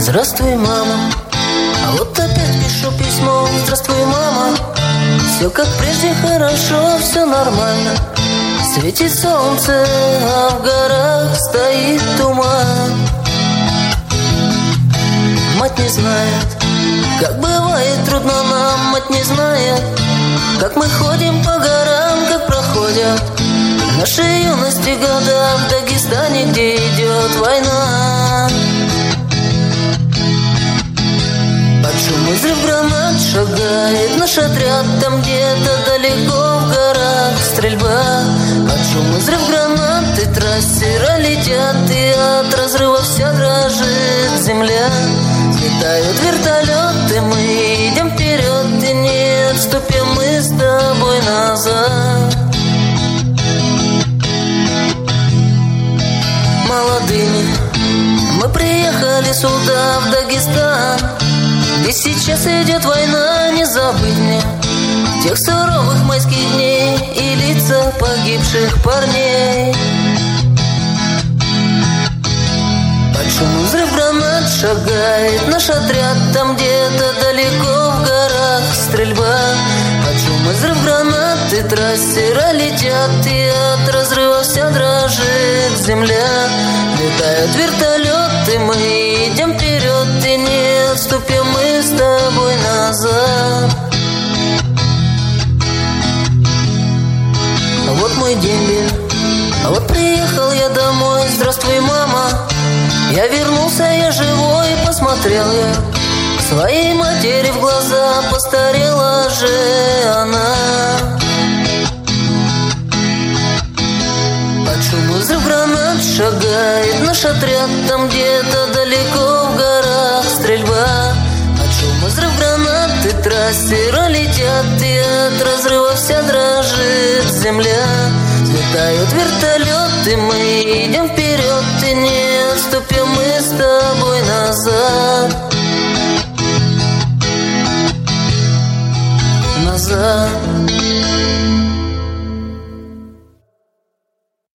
Здравствуй, мама. А вот опять пишу письмо. Здравствуй, мама. Все как прежде, хорошо, все нормально. Светит солнце, а в горах стоит туман. Мать не знает, как бывает трудно нам. Мать не знает, как мы ходим по горам, как проходят наши юности года в Дагестане, где идет война. Под шум взрыв гранат шагает наш отряд. Там где-то далеко в горах стрельба. Под шум взрыв гранат и трассеры летят, и от разрыва вся дрожит земля. Летают вертолеты, мы идем вперед, и не отступим мы с тобой назад. Молодыми мы приехали сюда, в Дагестан, где сейчас идет война. Не забыть мне тех суровых майских дней и лица погибших парней. Под шум взрыв гранат шагает наш отряд. Там где-то далеко в горах стрельба. Под шум взрыв гранат и трассеры летят, и от разрыва вся дрожит земля. Летают вертолеты, мы идем вперед, и не отступим мы с тобой назад. А вот мой дембель, а вот приехал я домой. Здравствуй, мама. Я вернулся, я живой, посмотрел я своей матери в глаза. Постарела же она. Под шум взрыв гранат шагает наш отряд. Там где-то далеко в горах стрельба. Под шум взрыв гранат и трассеры летят, и от разрыва вся дрожит земля. Летают вертолеты, мы идем вперед, и не отступим мы с тобой назад. Назад.